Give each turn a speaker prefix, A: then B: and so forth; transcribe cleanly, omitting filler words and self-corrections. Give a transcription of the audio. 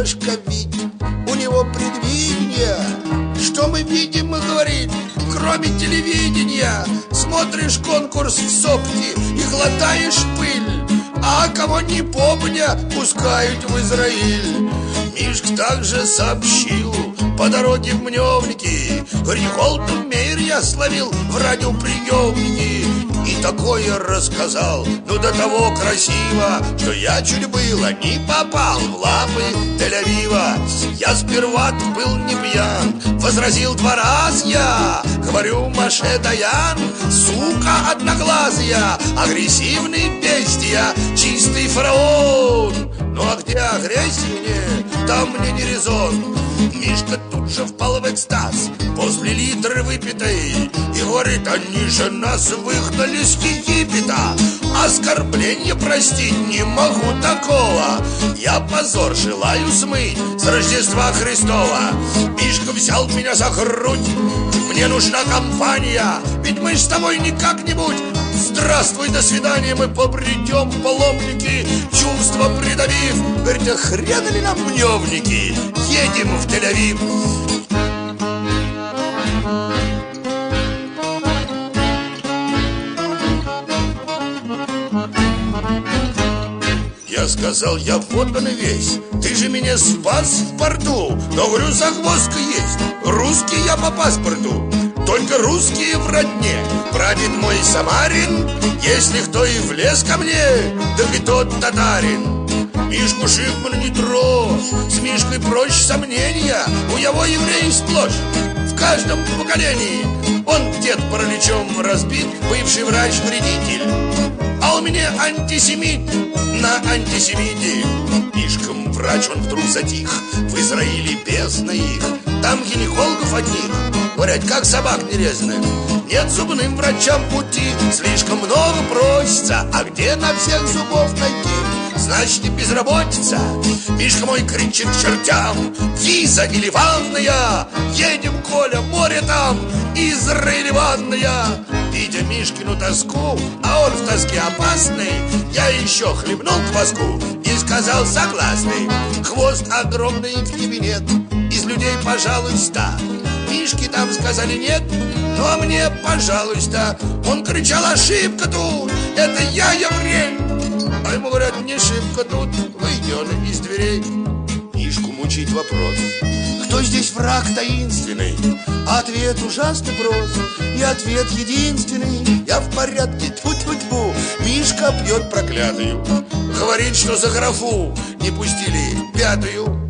A: Мишка видит, у него предвидение. Что мы видим, говорит, кроме телевидения? Смотришь конкурс в Сопте и глотаешь пыль, а кого не помня, пускают в Израиль. Мишка также сообщил по дороге в Мневники, Голден-Мейер я словил в радиоприемнике. И такое рассказал, ну до того красиво, что я чуть было не попал в лапы Тель-Авива. Я сперва был не пьян, возразил 2 раза я. Говорю, Моше Даян, сука одноглазая, агрессивный бестия, чистый фараон. Ну а где агрессия мне, там мне не резон. Мишка тут же впал в экстаз после литры выпитой и говорит, они же нас выгнали с Египета. Оскорбление простить не могу такого. Я позор желаю смыть с Рождества Христова. Мишка взял меня за грудь, мне нужна компания, ведь мы с тобой не как-нибудь. Здравствуй, до свидания, мы побредем в паломники, чувства придавив. Говорит, а хрен ли нам Мневники, едем в Тель-Авив. Я сказал, я вот он и весь, ты же меня спас в порту. Но, говорю, загвоздка есть, русский я по паспорту, только русские в родне. Прадед мой самарин, если кто и влез ко мне, так и тот татарин. Мишку Шихман не трожь, с Мишкой проще сомнения, у его евреи сплошь, в каждом поколении. Он дед параличом разбит, бывший врач-вредитель, а у меня антисемит на антисемите. Мишкам врач, он вдруг затих, в Израиле бездна их, там гинекологов одних, говорят, как собак нерезанных. Нет зубным врачам пути, слишком много просится, а где на всех зубов найти? Значит, и безработица. Мишка мой кричит к чертям, виза или ванная, едем, Коля, море там, Израиль ванная. Видя Мишкину тоску, а он в тоске опасный, я еще хлебнул кваску и сказал согласный. Хвост огромный в небе нет, из людей, пожалуйста. Мишки там сказали нет, ну а мне, пожалуйста. Он кричал, ошибка тут, это я еврей. А ему говорят, не шибко тут, выйден из дверей. Мишку мучить вопрос, кто здесь враг таинственный? А ответ ужасно прост, и ответ единственный. Я в порядке, тьфу-тьфу-тьфу. Мишка пьет проклятую, говорит, что за графу не пустили 5-ю.